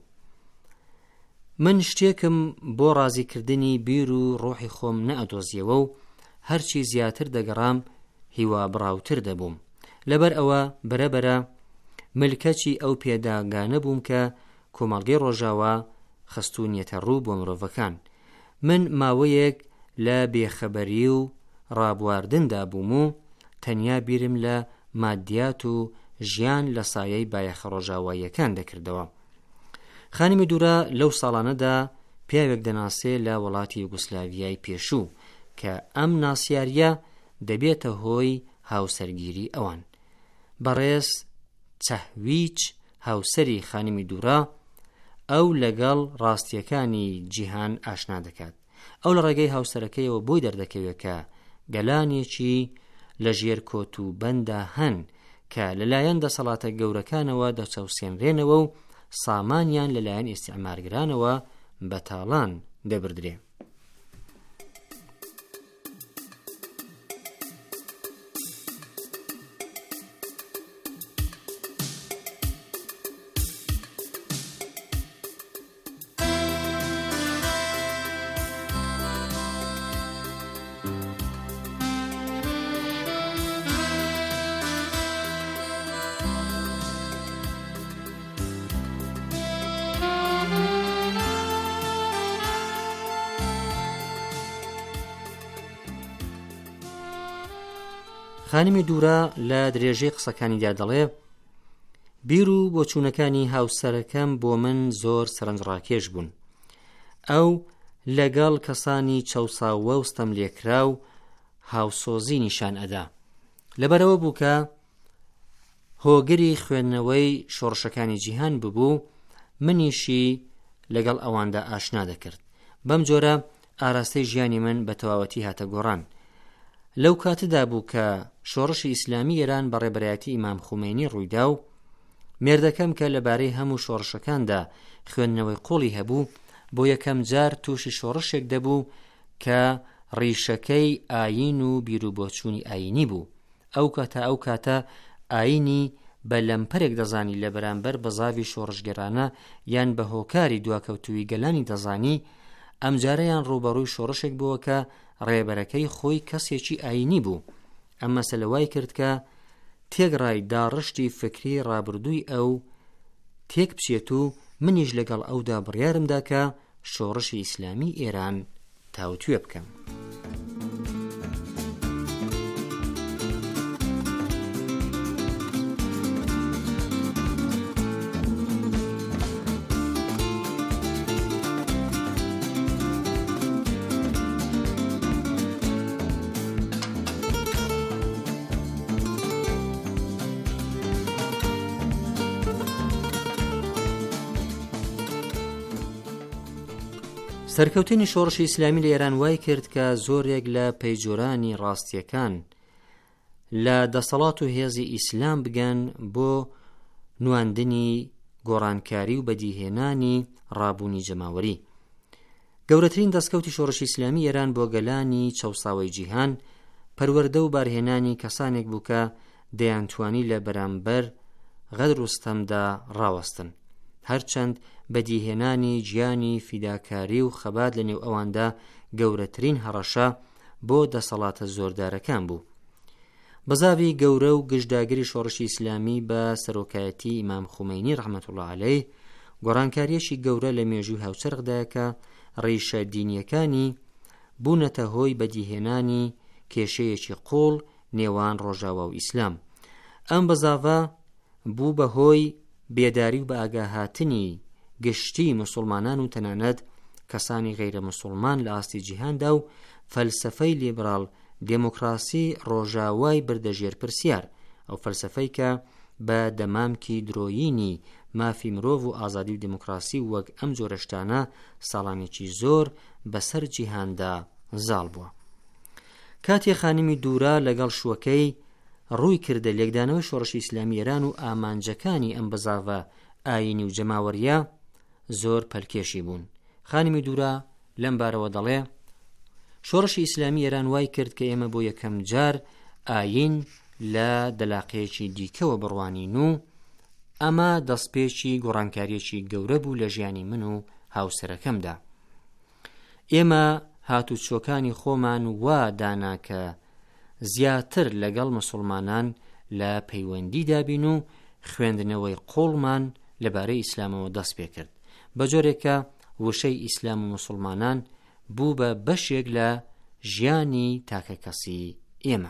من شتێکم بۆ ڕازیکردنی بیر و ڕۆحی خۆم نەئەدۆزیەوە و هەرچی زیاتر دەگەڕام هیوا بڕاوتر دەبووم. لەبەر ئەوە بەرەبەرە ملکەچی ئەو پێداگانە بووم کە کۆمەڵگەی ڕۆژاوا خستوونیەتە ڕوو بۆ مرۆڤەکان. من ماوەیەک لە بێخەبەری و ڕابواردندا بووم و تەنیا بیرم لە مادیات و ژیان لە سایەی بایەخە ڕۆژاواییەکان دەکردەوە. خانمی دوورا لەو ساڵانەدا پیاوێک دەناسێ لە وڵاتی یوگۆسلاڤیای پێشوو کە ئەم ناسیاریە دەبێتە هۆی هاوسەرگیری ئەوان. بەڕێز چەهویچ هاوسەری خانمی دوورا ئەو لەگەڵ ڕاستیەکانی جیهان ئاشنا دەکات. ئەو لە ڕێگەی هاوسەرەکەیەوە بۆی دەردەکەوێت کە گەلانێکی لە ژێر کۆت و بەندا هەن کە لەلایەن دەسەڵاتە گەورەکانەوە دەچەوسێنرێنەوە و سامانیان لەلایەن ئیستیعمارگرانەوە بەتاڵان دەبردرێ. خانمی دوورا لە درێژەی قسەکانیدا دەڵێ بیر و بۆچوونەکانی هاوسەرەکەم بۆ من زۆر سەرنجڕاکێش بوون. ئەو لەگەڵ کەسانی چەوساوە وستەم لێکرا و هاوسۆزی نیشان ئەدا. لەبەرەوە بوو کە هۆگری خوێندنەوەی شۆڕشەکانی جیهان ببوو، منیشی لەگەڵ ئەواندا ئاشنا دەکرد. بەم جۆرە ئاراستەی ژیانی من بە تەواوەتی هاتە گۆڕان. لەو کاتەدا بوو کە شۆڕشی ئیسلامی ئێران بە ڕێبەرایەتی ئیمام خومینی ڕوویدا و مێردەکەم کە لەبارەی هەموو شۆڕشەکاندا خوێندنەوەی قوڵی هەبوو بۆ یەکەم جار تووشی شۆڕشێک دەبوو کە ڕیشەکەی ئاین و بیرروبۆچوونی ئاینی بوو. ئەو کاتە ئەو کاتە ئاینی بە لەمپەرێک دەزانی لە بەرامبەر بەزاوی شۆڕشگەرانە یان بە هۆکاری دواکەوتووی گەلانی دەزانی. ئەمجارەیان ڕوبەڕووی شۆڕشێک بووە کە ڕێبەرەکەی خۆی کەسێکی ئاینی بوو. ئەم مەسەلە وای کرد کە تێگڕای داڕشتی فکری ڕابردووی ئەو تێک بچێت و منیش لەگەڵ ئەودا بڕیارمدا کە شۆڕشی ئیسلامی ئێران تاوتوێ بکەم. سەرکەوتنی شۆڕشی ئیسلامی لە ئێران وای کرد کە زۆرێک لە پەیجۆرانی ڕاستیەکان لە دەسەڵات و هێزی ئیسلام بگەن بۆ نواندنی گۆڕانکاری و بەدیهێنانی ڕابوونی جەماوەری. گەورەترین دەستکەوتی شۆڕشی ئیسلامی ئێران بۆ گەلانی چەوساوی جیهان پەروەردە و بارهێنانی کەسانێک بوو کە دەیانتوانی لە بەرامبەر غەدر و ستەمدا ڕاوەستن، هەرچەند بەدیهێنانی گیانی فیداکاری و خەبات لە نێو ئەواندا گەورەترین هەڕەشە بۆ دەسەڵاتە زۆردارەکان بوو. بەزاوی گەورە و گشتداگری شۆڕشی ئیسلامی بە سەرۆکایەتی ئیمام خومەینی ڕەحمەتوڵڵا عەلەیه گۆڕانکاریەکی گەورە لە مێژووی هاوچەرخدایە کە ڕیشە دینیەکانی بوونەتە هۆی بەدیهێنانی کێشەیەکی قوڵ نێوان ڕۆژاوا و ئیسلام. ئەم بەزاوە بوو بە هۆی بێداری و بە ئاگاهاتنی گشتی مسلمانان و تەنانەت کەسانی غەیرە مسلمان لە ئاستی جیهاندا و فەلسەفەی لیبرال دموکراسی ڕۆژاوای بردەژێر پرسیار، ئەو فەلسەفەی کە بە دەمامکی درۆیینی مافی مرۆڤ و ئازادی و دموکراسی وەک ئەم جۆرە شتانە ساڵانێکی زۆر بەسەر جیهاندا زاڵ بووە. کاتێ خانمی دوورە لەگەڵ شووەکەی ڕووی کردە لێکدانەوەی شۆڕشی ئیسلامی ئێران و ئامانجەکانی ئەم بەزاوە ئاینی و جەماوەریە زۆر پەلکێشی بوون. خانمی دوورە لەم بارەوە دەڵێ شۆڕشی ئیسلامی ئێران وای کرد کە ئێمە بۆ یەکەم جار ئاین لە دەلاقەیەکی دیکەوە بڕوانین و ئەمە دەستپێکی گۆڕانکاریەکی گەورە بوو لە ژیانی من و هاوسەرەکەمدا. ئێمە هاتوچۆکانی خۆمان وا دانا کە زیاتر لەگەڵ مسلمانان لە پەیوەندی دابین و خوێندنەوەی قوڵمان لەبارەی ئیسلامەوە دەست پێ کرد، بە جۆرێکە وشەی ئیسلام و مسلمانان بوو بە بەشێک لە ژیانی تاکە کەسی ئێمە.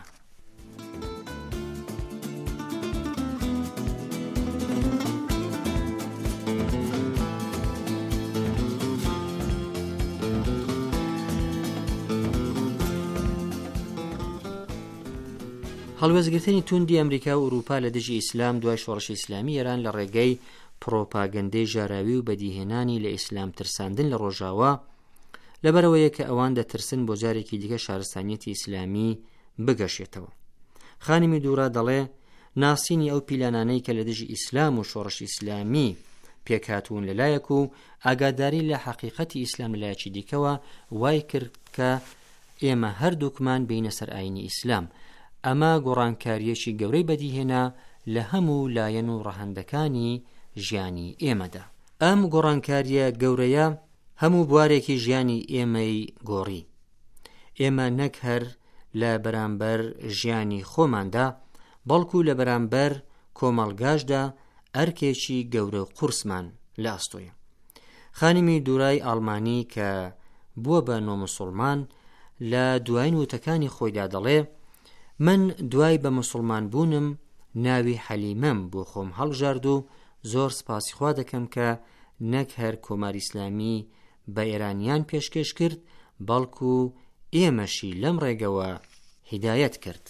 هەڵوێزگرتنی توندی ئەمریکا و ئوروپا لە دژی ئیسلام دوای شۆڕشی ئیسلامی ئێران لە ڕێگەی پرۆپاگەندەی ژاراوی و بەدیهێنانی لە ئیسلام ترساندن لە ڕۆژاوە لەبەرەوەیە کە ئەوان دەترسن بۆ جارێکی دیکە شارستانیەتی ئیسلامی بگەشێتەوە. خانمی دوورە دەڵێ ناسینی ئەو پیلانانەی کە لە دژی ئیسلام و شۆڕشی ئیسلامی پێکهاتوون لەلایەک و ئاگاداری لە حەقیقەتی ئیسلام لەلایەکی دیکەوە وای کرد کە ئێمە هەردووکمان بینە سەر ئاینی ئیسلام. ئەمە گۆڕانکاریەکی گەورەی بەدیهێنا لە هەموو لایەن و ڕەهەندەکانی ژیانی ئێمەدا. ئەم گۆڕانکاریە گەورەیە هەموو بوارێکی ژیانی ئێمەی گۆڕی. ئێمە نەک هەر لە بەرامبەر ژیانی خۆماندا بەڵکو لە بەرامبەر کۆمەڵگاشدا ئەرکێکی گەورە و قورسمان لە ئەستۆیە. خانمی دوورای ئاڵمانی کە بووە بە نۆمسڵمان لە دوایین وتەکانی خۆیدا دەڵێ من دوای بە مسلمان بوونم ناوی حەلیمەم بۆ خۆم هەڵژارد و زۆر سپاسیخوا دەکەم کە نەک هەر کۆماری ئیسلامی بە ئێرانیان پێشکەش کرد بەڵکو ئێمەشی لەم ڕێگەوە هیدایەت کرد.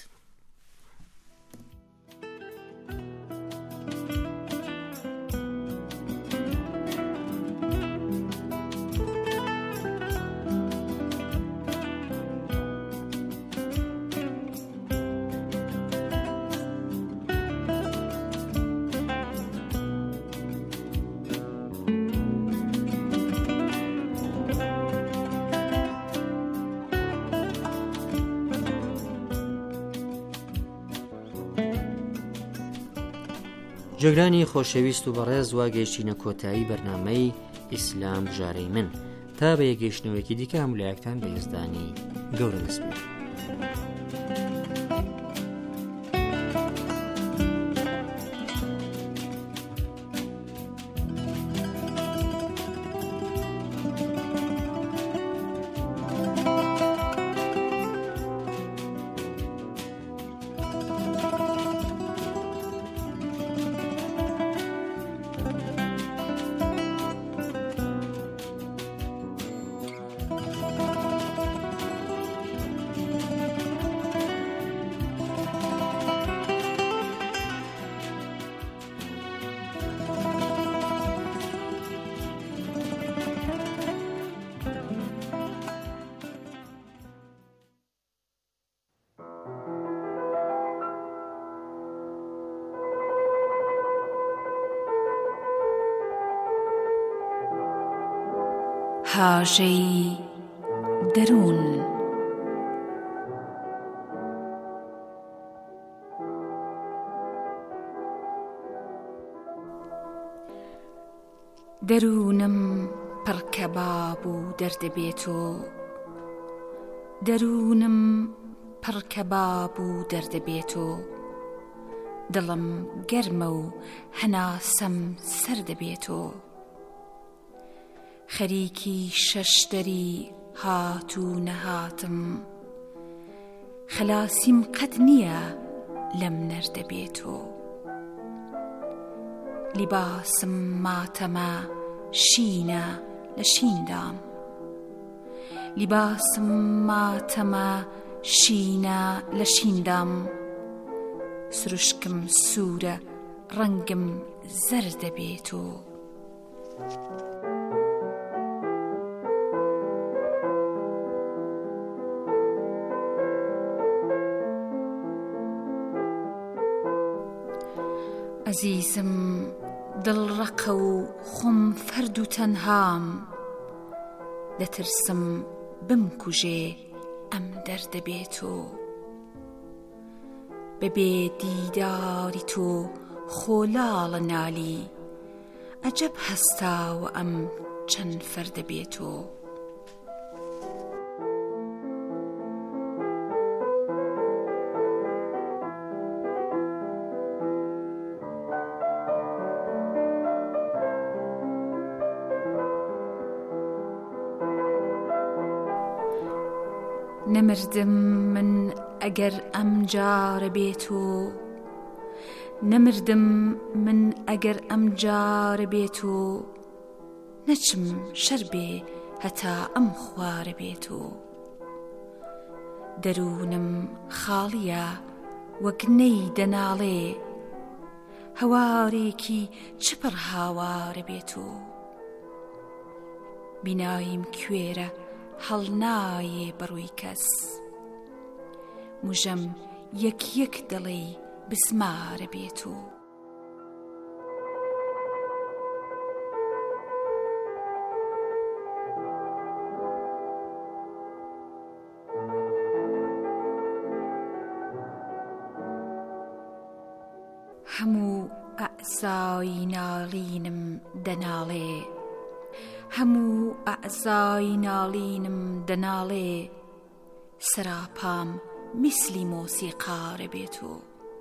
جێگرانی خۆشەویست و بەڕێز واگەیشتینە کۆتایی بەرنامەی ئیسلام ژارەی من تا بە یەگەیشتنەوەیەکی دیکە هەمولایەکتان بە هێزدانی گەورە دەستبێت.
هاژەی دەروون. دەروونم پڕکەباب و دەردەبێت و دەروونم پڕکەباب و دەردەبێت و دڵم گەرمە و هەناسەم سەر دەبێت و خەریکی شەشدەری هات و نەهاتم خەلاسیم قەت نییە لەم نەردەبێت و لیباسم ماتەمە شینە لە شیندام لیباسم ماتەمە شینە لە شیندام سروشکم سوورە ڕەنگم زەرد دەبێت و عەزیزم دڵڕەقە و خۆم فەرد و تەنهام دەترسم بمکوژێ ئەم دەردەبێت و بەبێ دیداری تۆ خۆلاڵە نالی ئەجەب هەستاوە ئەم چەند فەردەبێت و نەمردم من ئەگەر ئەم جارە بێت و نەمردم من ئەگەر ئەم جارە بێت و نەچم شەر بێ هەتا ئەم خوارە بێت و دەروونم خاڵیە وەک نەی دەناڵێ هەوارێکی چپڕ هاوارە بێت و بیناییم کوێرە هەڵ نایێ بەڕووی کەس موژەم یەک یەک دڵی بسمارە بێت و هەموو ئەعزای ناڵینم دەناڵێ هەموو ئەعزای ناڵینم دەناڵێ سەراپام میسلی مۆسیقارە بێت و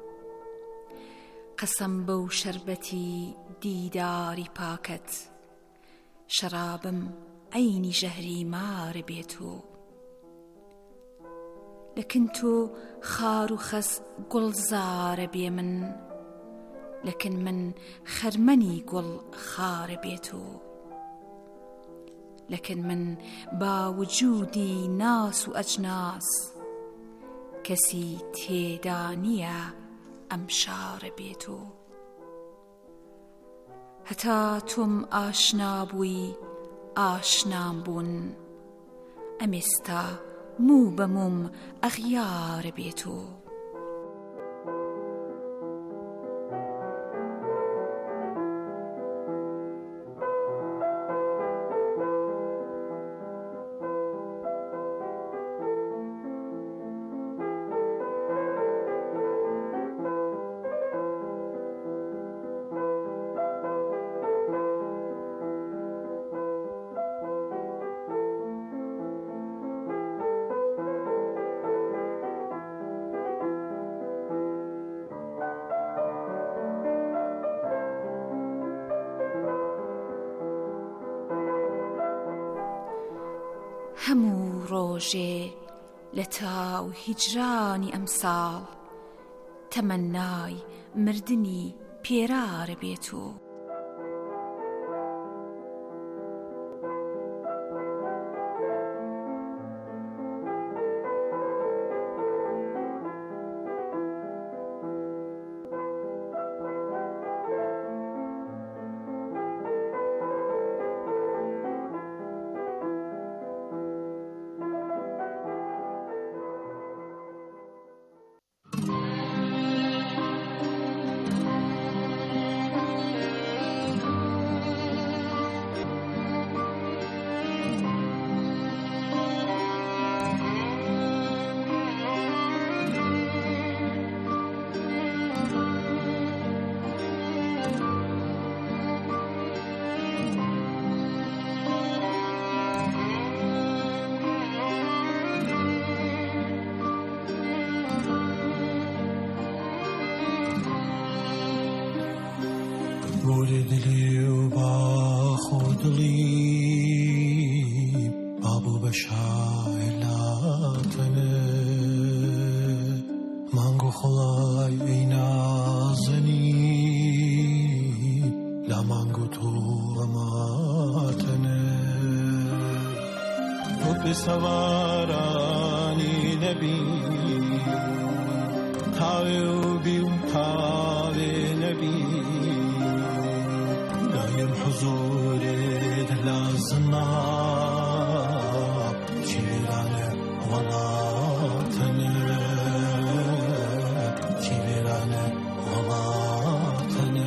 قەسەم بەو شەربەتی دیداری پاکەت شەرابم ئەینی ژەهری مارە بێت و لەکن تۆ خار و خەس گوڵزارە بێ من لەکن من خەرمەنی گوڵ خارە بێت و لەکن من با وجودی ناس و ئەجناس کەسی تێدا نییە ئەم شارە بێت و هەتا تۆم ئاشنا بووی ئاشنام بوون ئەمێستا موو بە موم ئەغیارە بێت و هەموو ڕۆژێ لە تاو هیجرانی ئەمساڵ تەمەنای مردنی پێرارە بێت و
بوری دلی و با خودلی بابو بشایلاتنه مانگو خلای ای نازنی لا مانگو تو غماتنه رب سوارانی نبی تاوی و بیون تاوی نبی دایم حضور دلازنا چیرانه ولاتنه چیرانه ولاتنه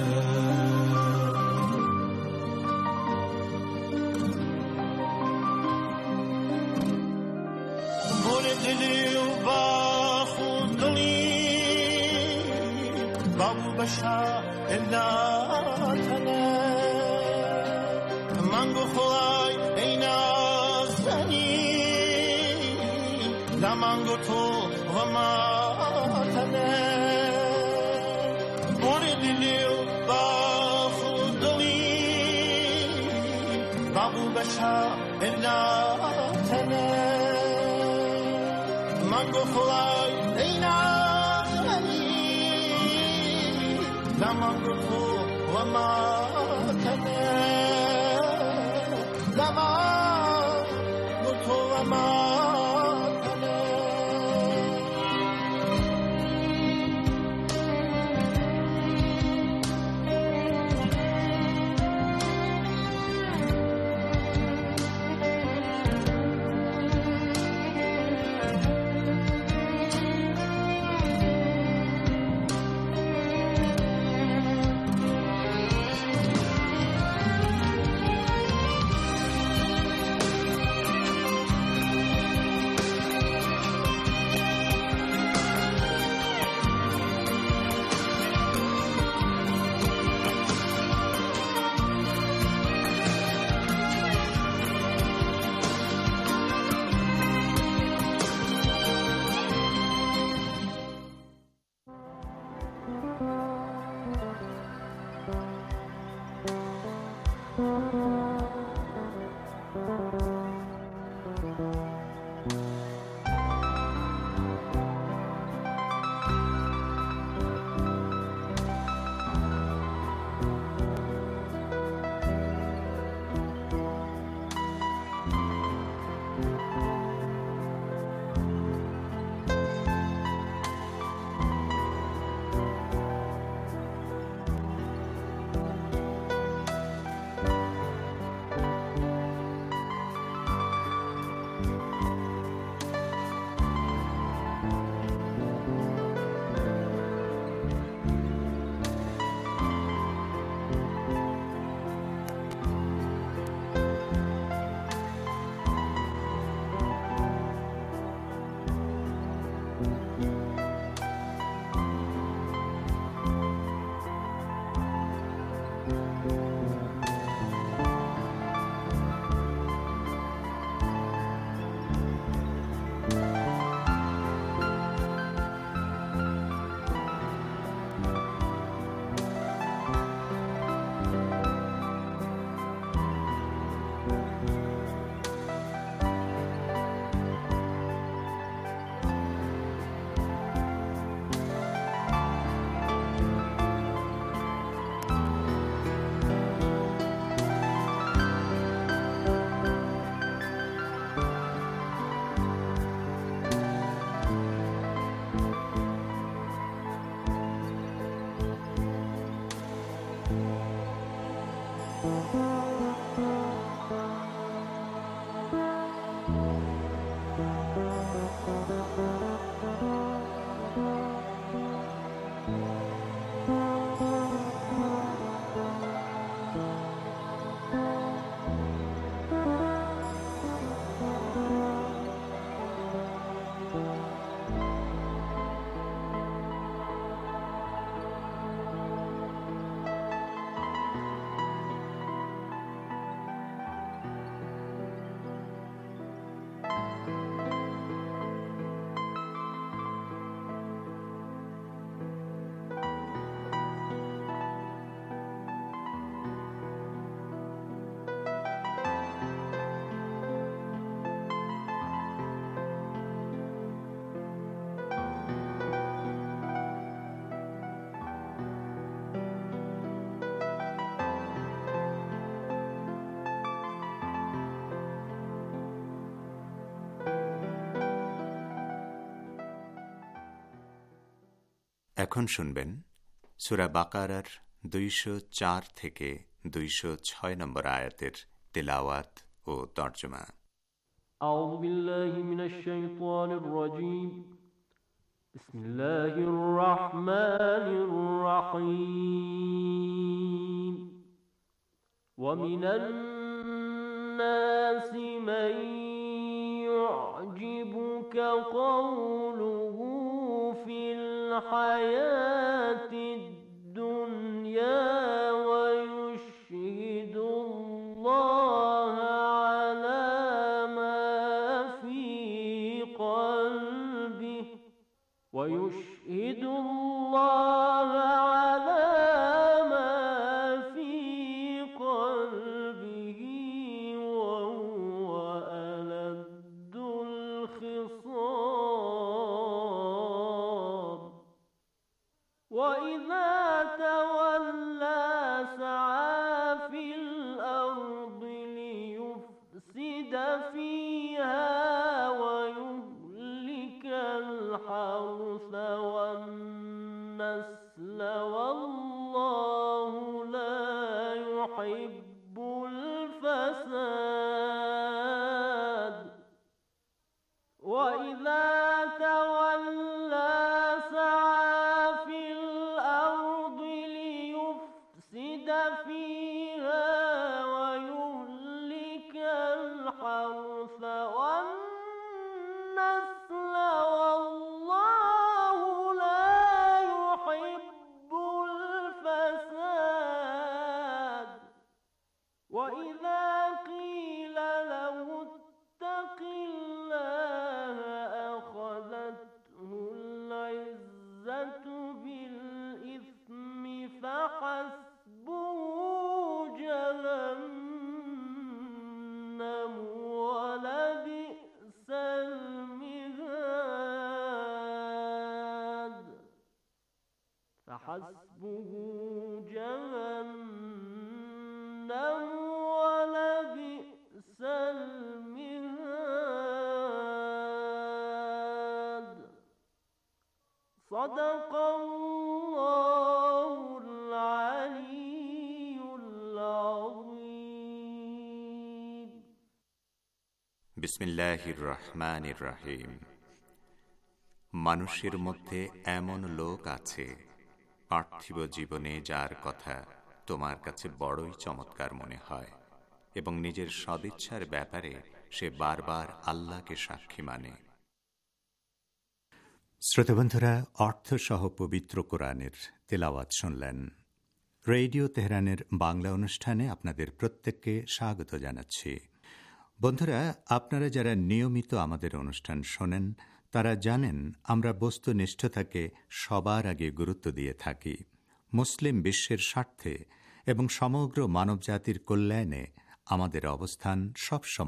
بور دلی و با خود دلی بابو بشا الاتنه مانگو خلای ای نازنی لا مانگو تو غماتنه بور دلی و با خود دلی بابو بشا الاتنه مانگو خلای ای نازنی لا مانگو تو غماتنه لا مانگو تو غماتنه
এখন শুনবেন সূরা বাকারার দুইশো চার থেকে দুইশো ছয় নম্বর আয়াতের তিলাওয়াত ও তর্জমা।
أعوذ بالله من الشيطان الرجيم بسم الله الرحمن الرحيم ومن الناس من يعجبك قوله في الحياة الدنيا ويشهد الله على ما في قلبه ويشهد الله على ما في قلبه وهو ألد الخصام وإذا تولى سعى في الأرض ليفسد فيها ويهلك الحرث والنسل والله لا يحب الفساد وإذا تولى سعى في الأرض ليفسد فيها ويهلك الحرث والنسل والله لا يحب الفساد وإذا قيل له اتق الله أخذته العزة بالإثم فحسبه جهنم ولبئس المهاد فحسبه جهنم ولبئس المهاد صدق الله العلي العظيم
বিসমিল্লাহির রহমানির রহিম। মানুষের মধ্যে এমন লোক আছে পার্থিব জীবনে যার কথা তোমার কাছে বড়ই চমৎকার মনে হয় এবং নিজের সদিচ্ছার ব্যাপারে সে বারবার আল্লাহকে সাক্ষী মানে। শ্রোতাবন্ধুরা, অর্থসহ পবিত্র কোরআনের তেলাওয়াত শুনলেন। রেডিও তেহরানের বাংলা অনুষ্ঠানে আপনাদের প্রত্যেককে স্বাগত জানাচ্ছি। বন্ধুরা, আপনারা যারা নিয়মিত আমাদের অনুষ্ঠান শোনেন তারা জানেন আমরা বস্তুনিষ্ঠতাকে সবার আগে গুরুত্ব দিয়ে থাকি। মুসলিম বিশ্বের স্বার্থে এবং সমগ্র মানবজাতির কল্যাণে আমাদের অবস্থান সবসময়